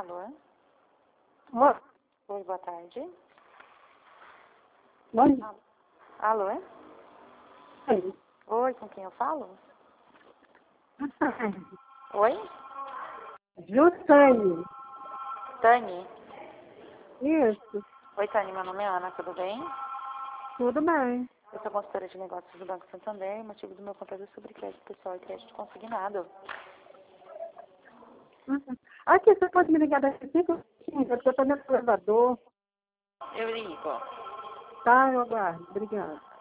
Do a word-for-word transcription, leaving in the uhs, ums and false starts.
Alô? Oi. Oi, boa tarde. Oi. Alô? Oi. Oi, com quem eu falo? Oi? Justane. Tani? Isso. Oi, Tani, meu nome é Ana, tudo bem? Tudo bem. Eu sou consultora de negócios do Banco Santander e o motivo do meu contato é sobre crédito pessoal e crédito consignado. Uhum. Aqui, você pode me ligar daqui cinco minutos, porque eu estou no elevador. Eu ligo. Tá, eu aguardo. Obrigada.